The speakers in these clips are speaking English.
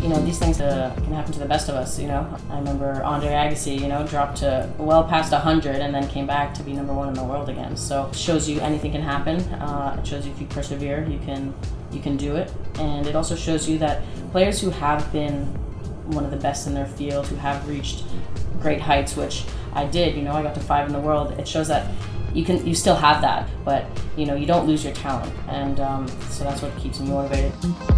these things can happen to the best of us, I remember Andre Agassi, dropped to well past 100 and then came back to be number one in the world again. So it shows you anything can happen. It shows you if you persevere, you can do it. And it also shows you that players who have been one of the best in their field, who have reached great heights, which I did, I got to 5 in the world. It shows that you still have that, but you don't lose your talent. And so that's what keeps me motivated.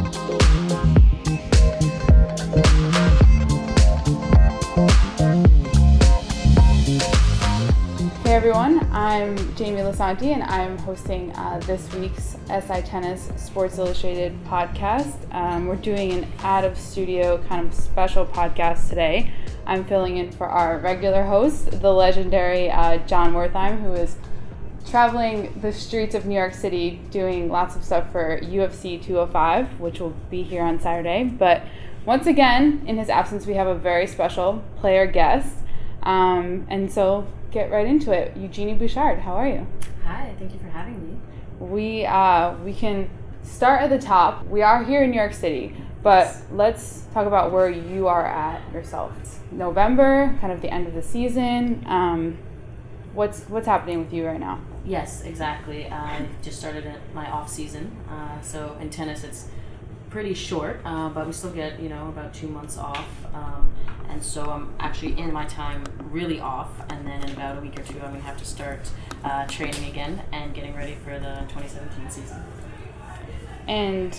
Hey everyone, I'm Jamie Lasanti and I'm hosting this week's SI Tennis Sports Illustrated podcast. We're doing an out-of-studio kind of special podcast today. I'm filling in for our regular host, the legendary John Wertheim, who is traveling the streets of New York City doing lots of stuff for UFC 205, which will be here on Saturday. But once again, in his absence, we have a very special player guest. And so get right into it. Eugenie Bouchard, how are you? Hi, thank you for having me. We can start at the top. We are here in New York City, but let's talk about where you are at yourself. It's November, kind of the end of the season. What's happening with you right now? Yes, exactly. I just started my off season. So in tennis, it's pretty short, but we still get about 2 months off. And so I'm actually in my time really off, and then in about a week or two I'm going to have to start training again and getting ready for the 2017 season. And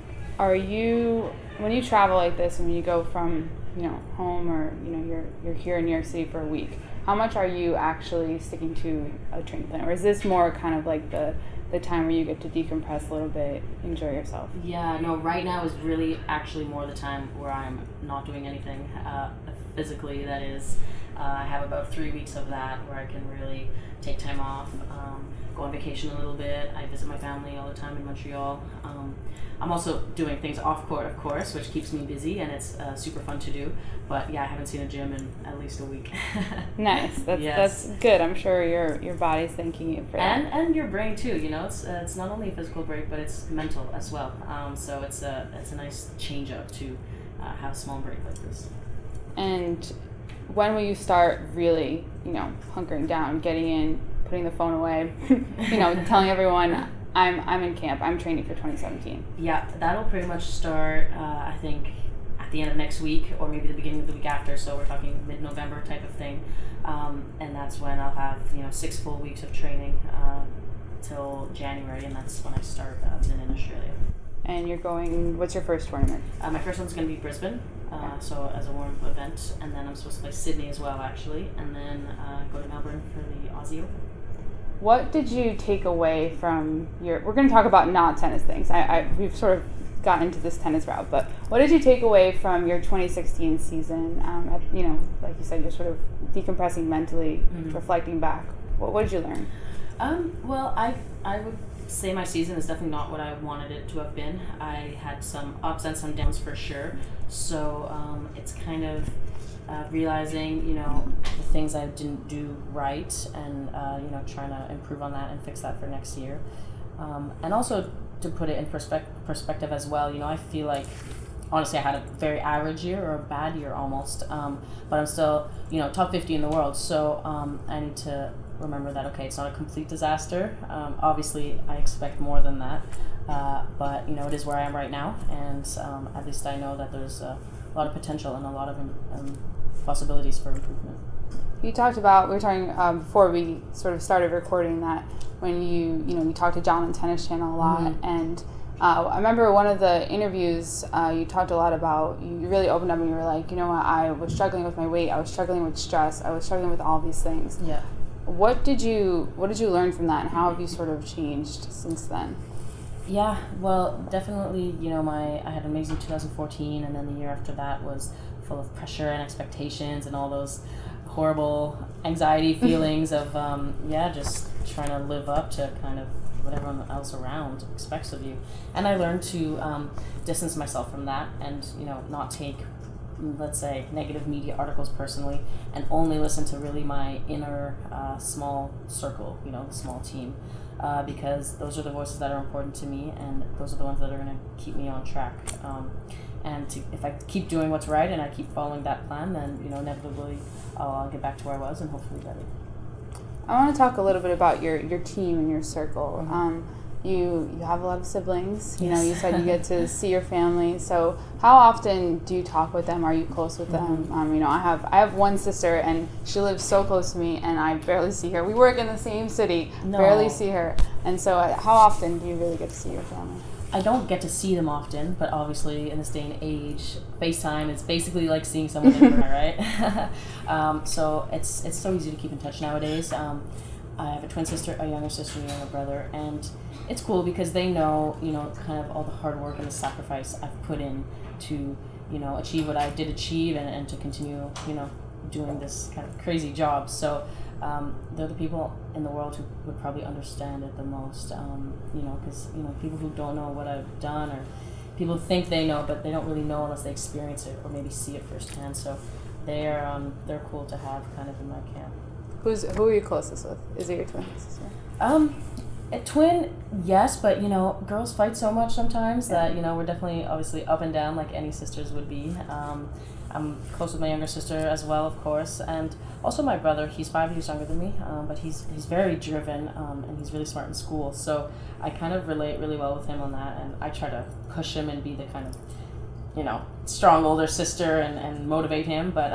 when you travel like this, and you go from home, or you're here in New York City for a week, how much are you actually sticking to a training plan, or is this more kind of like the time where you get to decompress a little bit, enjoy yourself? Yeah, no, right now is really actually more the time where I'm not doing anything physically. That is, I have about 3 weeks of that where I can really take time off, go on vacation a little bit. I visit my family all the time in Montreal. I'm also doing things off court, of course, which keeps me busy, and it's super fun to do. But yeah, I haven't seen a gym in at least a week. Nice. That's good. I'm sure your body's thanking you for that. And your brain too. It's not only a physical break, but it's mental as well. So it's a nice change up to have a small break like this. And when will you start really, hunkering down, getting in, putting the phone away, telling everyone I'm in camp, I'm training for 2017? Yeah, that'll pretty much start, I think, at the end of next week, or maybe the beginning of the week after. So we're talking mid-November type of thing. And that's when I'll have, 6 full weeks of training till January, and that's when I start in Australia. And you're going, what's your first tournament? My first one's going to be Brisbane, so as a warm-up event, and then I'm supposed to play Sydney as well, actually, and then go to Melbourne for the Aussie Open. What did you take away from we're going to talk about not tennis things. We've sort of gotten into this tennis route, but what did you take away from your 2016 season? Like you said, you're sort of decompressing mentally, reflecting back. What did you learn? Well, I would say my season is definitely not what I wanted it to have been. I had some ups and some downs for sure. So it's kind of realizing, the things I didn't do right, and trying to improve on that and fix that for next year. And also to put it in perspective as well, I feel like honestly I had a very average year, or a bad year almost, but I'm still top 50 in the world. So I need to remember that, okay, it's not a complete disaster. Obviously I expect more than that, but it is where I am right now, and at least I know that there's a lot of potential and a lot of possibilities for improvement. You talked about, we were talking before we sort of started recording, that when you talked to John on Tennis Channel a lot, and I remember one of the interviews you talked a lot about, you really opened up and you were like, I was struggling with my weight, I was struggling with stress, I was struggling with all these things. Yeah. What did you learn from that, and how have you sort of changed since then? Yeah, well, definitely, I had an amazing 2014, and then the year after that was full of pressure and expectations and all those horrible anxiety feelings of, just trying to live up to kind of what everyone else around expects of you. And I learned to distance myself from that and, not take, let's say, negative media articles personally, and only listen to really my inner small circle, the small team. Because those are the voices that are important to me, and those are the ones that are going to keep me on track. and if I keep doing what's right and I keep following that plan, then inevitably I'll get back to where I was and hopefully better. I want to talk a little bit about your team and your circle. You have a lot of siblings. Yes. You said you get to see your family. So how often do you talk with them? Are you close with them? I have one sister, and she lives so close to me, and I barely see her. We work in the same city, barely see her. And so how often do you really get to see your family? I don't get to see them often, but obviously in this day and age, FaceTime is basically like seeing someone in person, right? So it's so easy to keep in touch nowadays. I have a twin sister, a younger sister, and a younger brother, and it's cool because they know, kind of all the hard work and the sacrifice I've put in to, achieve what I did achieve and to continue, doing this kind of crazy job. So they're the people in the world who would probably understand it the most, because, people who don't know what I've done, or people think they know, but they don't really know unless they experience it or maybe see it firsthand. So they're cool to have kind of in my camp. Who are you closest with? Is it your twin sister? A twin, yes, but girls fight so much sometimes that we're definitely obviously up and down like any sisters would be. I'm close with my younger sister as well, of course, and also my brother. He's 5 years younger than me, but he's very driven, and he's really smart in school. So I kind of relate really well with him on that, and I try to push him and be the kind of strong older sister and motivate him. But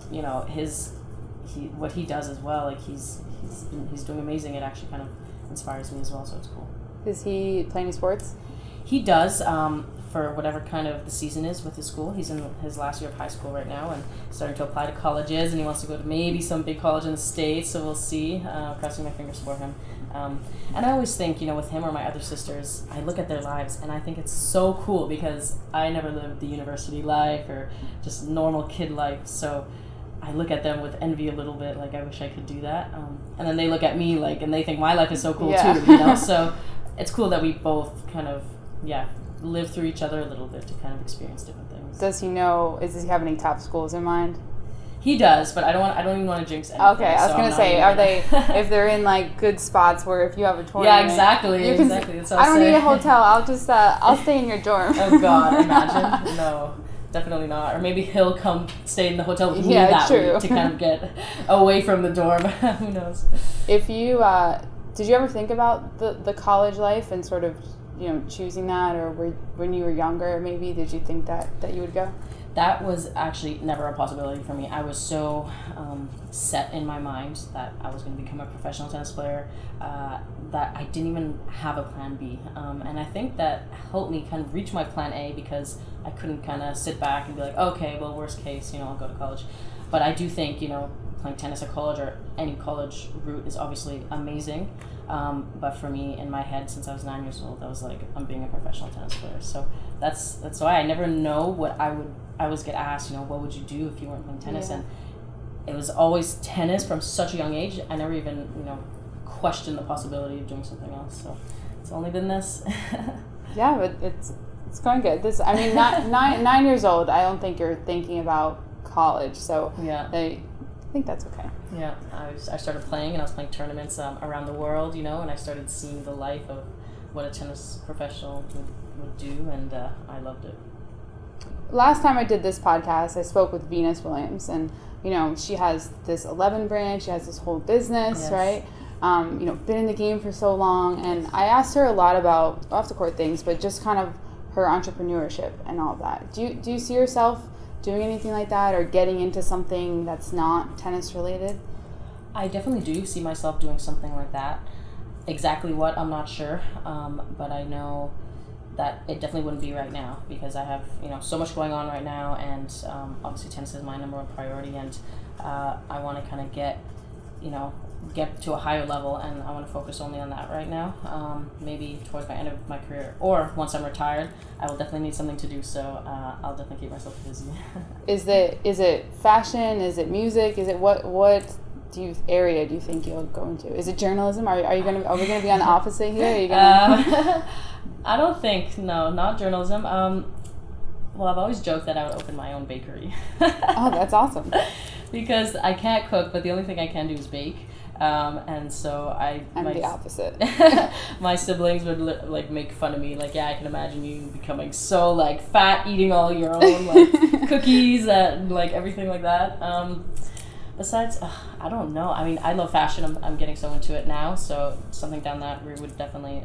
what he does as well, like he's doing amazing. It actually kind of inspires me as well, so it's cool. Does he play any sports? He does, for whatever kind of the season is with his school. He's in his last year of high school right now and starting to apply to colleges, and he wants to go to maybe some big college in the States, so we'll see. Crossing my fingers for him. And I always think, with him or my other sisters, I look at their lives and I think it's so cool because I never lived the university life or just normal kid life, so I look at them with envy a little bit, like I wish I could do that. And then they look at me and they think my life is so cool too, So it's cool that we both kind of, live through each other a little bit to kind of experience different things. Does he have any top schools in mind? He does, but I don't even want to jinx anything. Okay, I was gonna say, are they if they're in like good spots where if you have a tournament? Yeah, exactly. That's what I don't need a hotel. I'll just I'll stay in your dorm. Oh God, imagine. No. Definitely not. Or maybe he'll come stay in the hotel with me that week to kind of get away from the dorm. Who knows? If you did you ever think about the college life and sort of choosing that, or when you were younger maybe did you think that you would go? That was actually never a possibility for me. I was so set in my mind that I was going to become a professional tennis player that I didn't even have a plan B. And I think that helped me kind of reach my plan A because I couldn't kind of sit back and be like, okay, well, worst case, I'll go to college. But I do think, playing tennis at college or any college route is obviously amazing. But for me, in my head, since I was 9 years old, I was like, I'm being a professional tennis player. So that's why I never know what I always get asked, what would you do if you weren't playing tennis? And it was always tennis from such a young age. I never even, questioned the possibility of doing something else. So it's only been this. Yeah, but it's going good. Nine years old, I don't think you're thinking about college. So yeah. I think that's okay. Yeah, I started playing and I was playing tournaments around the world, and I started seeing the life of what a tennis professional would do, and I loved it. Last time I did this podcast, I spoke with Venus Williams, and she has this 11 brand, she has this whole business, yes. Right? Been in the game for so long, and I asked her a lot about off the court things, but just kind of her entrepreneurship and all of that. Do you see yourself doing anything like that or getting into something that's not tennis related? I definitely do see myself doing something like that. Exactly what, I'm not sure, but I know that it definitely wouldn't be right now because I have so much going on right now, and obviously tennis is my number one priority, and I want to kind of get to a higher level, and I want to focus only on that right now. Maybe towards my end of my career, or once I'm retired, I will definitely need something to do. So I'll definitely keep myself busy. Is it fashion? Is it music? Is it what area do you think you'll go into? Is it journalism? Are we gonna be on the opposite here? Are you gonna? I don't think not journalism. Well, I've always joked that I would open my own bakery. Oh, that's awesome. Because I can't cook, but the only thing I can do is bake. And so I'm the opposite. My siblings would like make fun of me, like, yeah, I can imagine you becoming so like fat, eating all your own like cookies and like everything like that. Besides, I don't know. I mean, I love fashion. I'm getting so into it now, so something down that route would definitely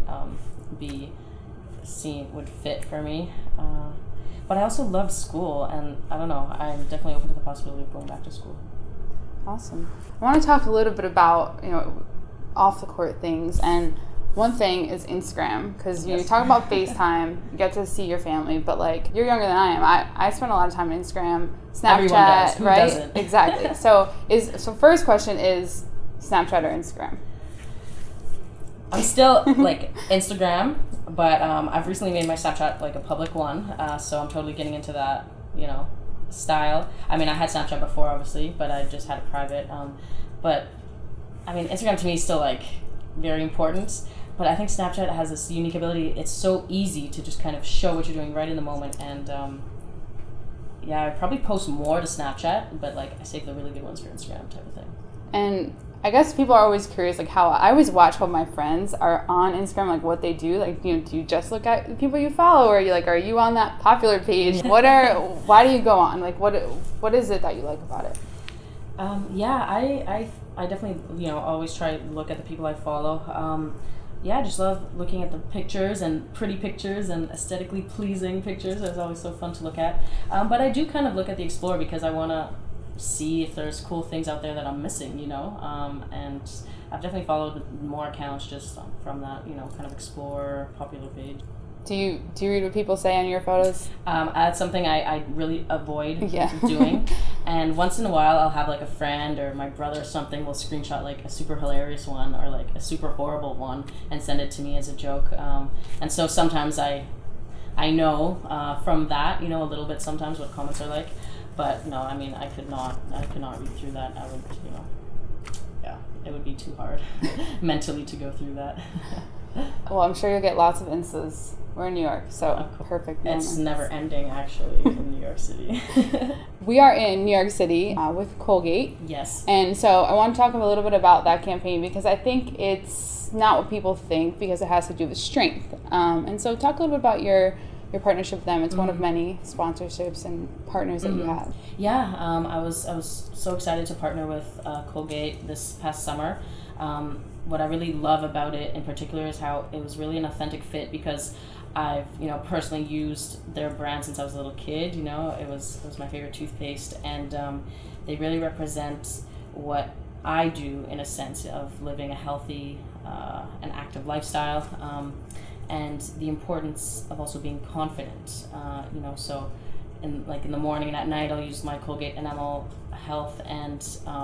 would fit for me. But I also love school, and I don't know. I'm definitely open to the possibility of going back to school. Awesome. I want to talk a little bit about, off the court things, and one thing is Instagram, because you talk about FaceTime, you get to see your family, but like you're younger than I am. I spend a lot of time on Instagram, Snapchat, everyone does. Who right? doesn't? Exactly. So first question is Snapchat or Instagram? I'm still like Instagram, but I've recently made my Snapchat like a public one, so I'm totally getting into that, style. I mean, I had Snapchat before, obviously, but I just had it private. But I mean, Instagram to me is still like very important. But I think Snapchat has this unique ability. It's so easy to just kind of show what you're doing right in the moment. And I probably post more to Snapchat, but like I save the really good ones for Instagram type of thing. And I guess people are always curious, like how I always watch how my friends are on Instagram, like what they do. Like, do you just look at the people you follow, or are you on that popular page? Why do you go on? Like, what is it that you like about it? I definitely, always try to look at the people I follow. I just love looking at the pictures and pretty pictures and aesthetically pleasing pictures. It's always so fun to look at. But I do kind of look at the Explore because I want to see if there's cool things out there that I'm missing, and I've definitely followed more accounts just from that, kind of Explore popular page. Do you read what people say on your photos? That's something I really avoid doing. And once in a while, I'll have like a friend or my brother or something will screenshot like a super hilarious one or like a super horrible one and send it to me as a joke. And so sometimes I know from that, a little bit sometimes what comments are like. But no, I mean, I could not read through that. I would, it would be too hard mentally to go through that. Well, I'm sure you'll get lots of Instas. We're in New York, so perfect moment. It's never ending, actually, in New York City. We are in New York City with Colgate. Yes. And so I want to talk a little bit about that campaign because I think it's not what people think because it has to do with strength. And so talk a little bit about your partnership with them. It's one of many sponsorships and partners that you have. Yeah, I was so excited to partner with Colgate this past summer. What I really love about it in particular is how it was really an authentic fit because I've personally used their brand since I was a little kid. It was my favorite toothpaste, and they really represent what I do in a sense of living a healthy and active lifestyle. And the importance of also being confident, so in the morning and at night I'll use my Colgate Enamel Health, and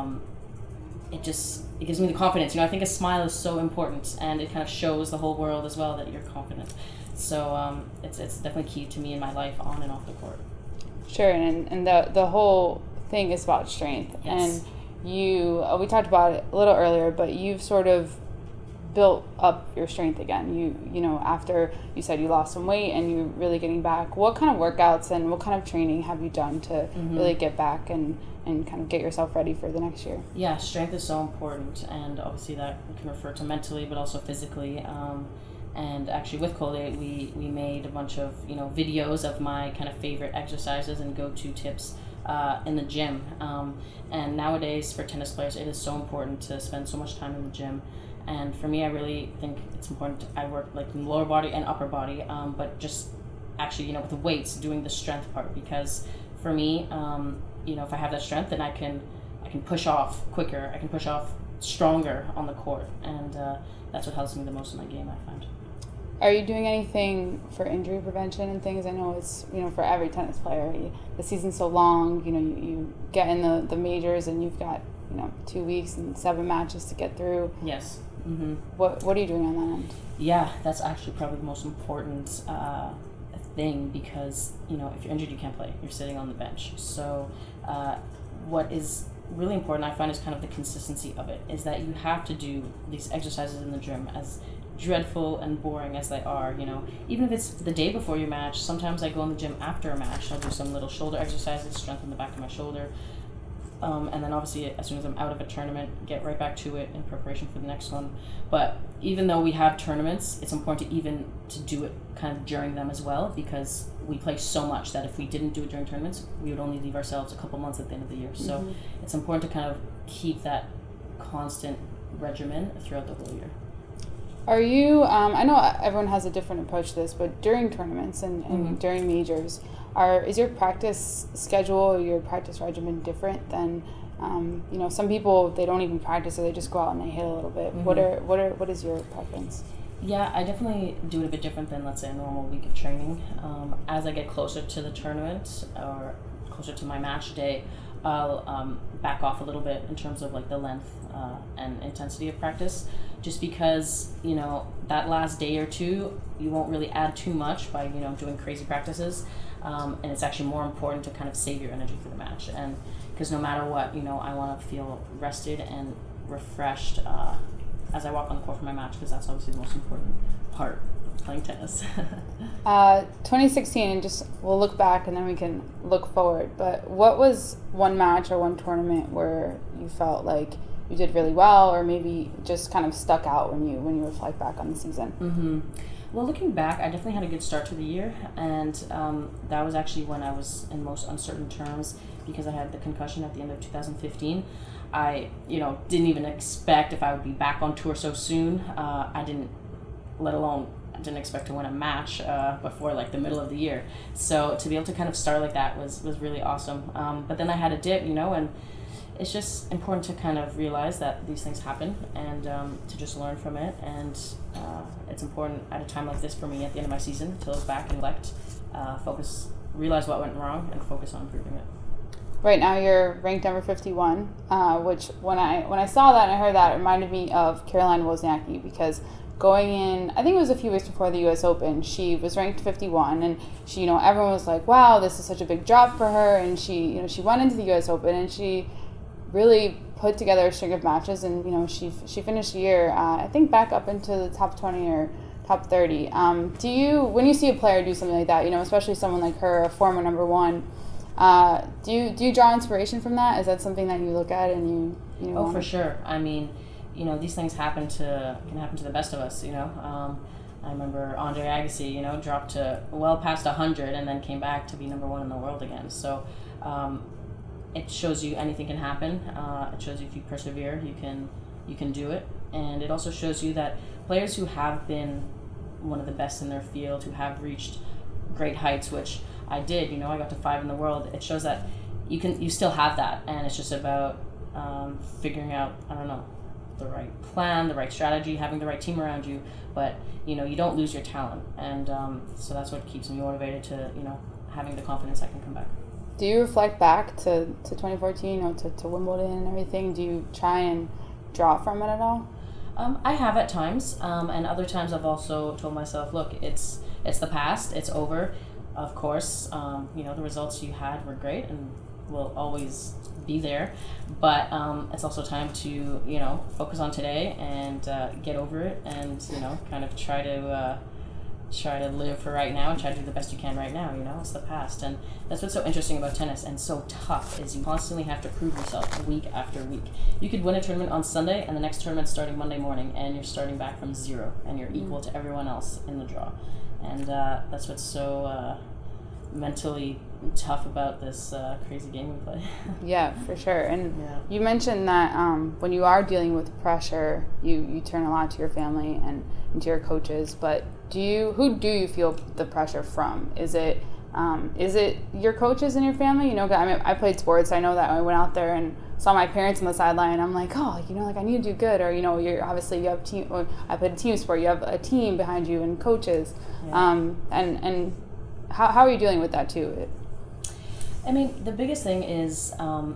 it gives me the confidence. I think a smile is so important, and it kind of shows the whole world as well that you're confident. So it's definitely key to me in my life on and off the court. Sure, and the whole thing is about strength. Yes. And we talked about it a little earlier, but you've sort of built up your strength again. You after you said you lost some weight and you're really getting back, what kind of workouts and what kind of training have you done to really get back and kind of get yourself ready for the next year? Yeah, strength is so important, and obviously that can refer to mentally but also physically. And actually with Colgate we made a bunch of videos of my kind of favorite exercises and go-to tips in the gym. And nowadays for tennis players it is so important to spend so much time in the gym. And for me, I really think it's important. I work like in lower body and upper body, but just actually, with the weights, doing the strength part. Because for me, if I have that strength, then I can push off quicker. I can push off stronger on the court, and that's what helps me the most in my game, I find. Are you doing anything for injury prevention and things? I know it's for every tennis player, the season's so long. You get in the majors and you've got 2 weeks and 7 matches to get through. Yes. Mm-hmm. What are you doing on that end? Yeah, that's actually probably the most important thing because if you're injured you can't play. You're sitting on the bench. So what is really important, I find, is kind of the consistency of it. Is that you have to do these exercises in the gym, as dreadful and boring as they are. Even if it's the day before your match. Sometimes I go in the gym after a match. I'll do some little shoulder exercises, strengthen the back of my shoulder. and then obviously as soon as I'm out of a tournament, get right back to it in preparation for the next one. But even though we have tournaments, it's important to do it kind of during them as well, because we play so much that if we didn't do it during tournaments, we would only leave ourselves a couple months at the end of the year. So it's important to kind of keep that constant regimen throughout the whole year. Are you, I know everyone has a different approach to this, but during tournaments and during majors, is your practice schedule or your practice regimen different than, some people, they don't even practice, or they just go out and they hit a little bit. What is your preference? Yeah, I definitely do it a bit different than, let's say, a normal week of training. As I get closer to the tournament or closer to my match day, I'll back off a little bit in terms of like the length and intensity of practice, just because that last day or two you won't really add too much by doing crazy practices, and it's actually more important to kind of save your energy for the match, and because no matter what, I want to feel rested and refreshed as I walk on the court for my match, because that's obviously the most important part of playing tennis. 2016, and just we'll look back and then we can look forward, but what was one match or one tournament where you felt like you did really well, or maybe just kind of stuck out when you reflect back on the season? Well, looking back, I definitely had a good start to the year, and that was actually when I was in most uncertain terms, because I had the concussion at the end of 2015. I didn't even expect if I would be back on tour so soon. I didn't expect to win a match before like the middle of the year. So to be able to kind of start like that was really awesome. But then I had a dip, and it's just important to kind of realize that these things happen, and to just learn from it. And it's important at a time like this for me at the end of my season to look back and reflect, realize what went wrong, and focus on improving it. Right now you're ranked number 51, which when I saw that and I heard that, it reminded me of Caroline Wozniacki, because going in, I think it was a few weeks before the U.S. Open, she was ranked 51, and she, everyone was like, wow, this is such a big drop for her, and she went into the U.S. Open, and she really put together a string of matches, and she finished the year, I think, back up into the top 20 or top 30. When you see a player do something like that, especially someone like her, a former number one, do you draw inspiration from that? Is that something that you look at and you Oh, for sure. I mean, these things can happen to the best of us. I remember Andre Agassi, dropped to well past 100 and then came back to be number one in the world again. So it shows you anything can happen. It shows you if you persevere, you can do it, and it also shows you that players who have been one of the best in their field, who have reached great heights, which I did, I got to 5 in the world. It shows that you still have that, and it's just about figuring out, the right plan, the right strategy, having the right team around you, but you don't lose your talent, and so that's what keeps me motivated to having the confidence I can come back. Do you reflect back to 2014 or to Wimbledon and everything? Do you try and draw from it at all? I have at times, and other times I've also told myself, look, it's the past, it's over. Of course, the results you had were great and will always be there, but it's also time to focus on today and get over it, and kind of try to live for right now and try to do the best you can right now. It's the past, and that's what's so interesting about tennis and so tough, is you constantly have to prove yourself week after week. You could win a tournament on Sunday and the next tournament's starting Monday morning, and you're starting back from zero, and you're equal to everyone else in the draw, and that's what's so mentally tough about this crazy game we play. Yeah, for sure. And you mentioned that when you are dealing with pressure, you turn a lot to your family and to your coaches, but who do you feel the pressure from? Is it your coaches and your family? I played sports. I know that I went out there and saw my parents on the sideline. I'm like, I need to do good. Or you're obviously, you have team. Or I played a team sport. You have a team behind you and coaches. Yeah. And how are you dealing with that too? I mean, the biggest thing is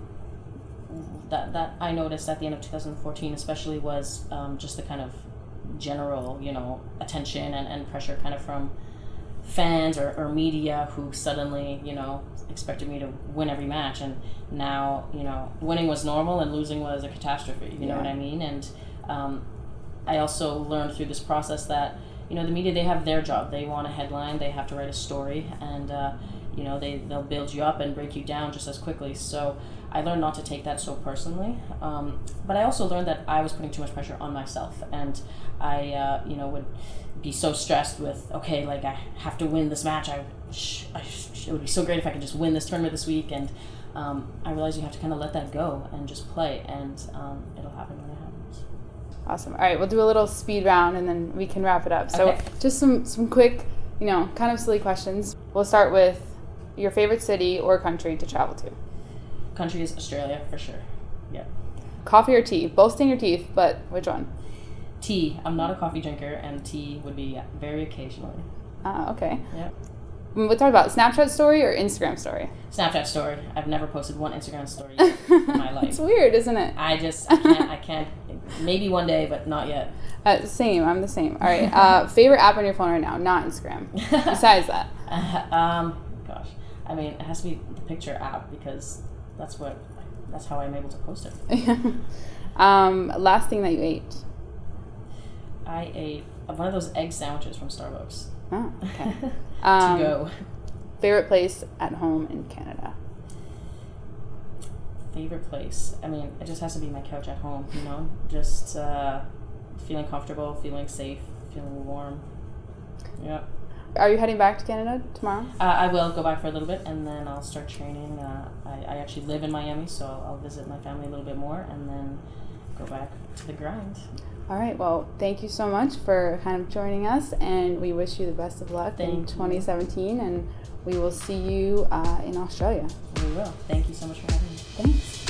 that I noticed at the end of 2014, especially, was just the kind of general, attention and pressure kind of from fans or media who suddenly, expected me to win every match, and now, winning was normal and losing was a catastrophe, you know what I mean? And I also learned through this process that, the media, they have their job. They want a headline, they have to write a story, and you know, they'll build you up and break you down just as quickly. So I learned not to take that so personally. But I also learned that I was putting too much pressure on myself, and I, you know, would be so stressed with, okay, like I have to win this match. It would be so great if I could just win this tournament this week. And I realized you have to kind of let that go and just play, and it'll happen when it happens. Awesome. All right, we'll do a little speed round and then we can wrap it up. So just some quick, you know, kind of silly questions. We'll start with your favorite city or country to travel to. Country is Australia for sure. Yeah. Coffee or tea? Both stain your teeth, but which one? Tea. I'm not a coffee drinker, and tea would be very occasionally. Okay. Yeah. We'll talk about Snapchat story or Instagram story? Snapchat story. I've never posted one Instagram story in my life. It's weird, isn't it? I can't. Maybe one day, but not yet. Same. I'm the same. All right. Favorite app on your phone right now? Not Instagram. Besides that. Gosh. I mean, it has to be the picture app because that's how I'm able to post it. Last thing that you ate? I ate one of those egg sandwiches from Starbucks. Oh, okay. To go. Favorite place at home in Canada? Favorite place? I mean, it just has to be my couch at home, you know? Just feeling comfortable, feeling safe, feeling warm. Yeah. Are you heading back to Canada tomorrow? I will go back for a little bit, and then I'll start training. I actually live in Miami, so I'll visit my family a little bit more, and then go back to the grind. All right. Well, thank you so much for kind of joining us, and we wish you the best of luck in 2017, and we will see you in Australia. We will. Thank you so much for having me. Thanks.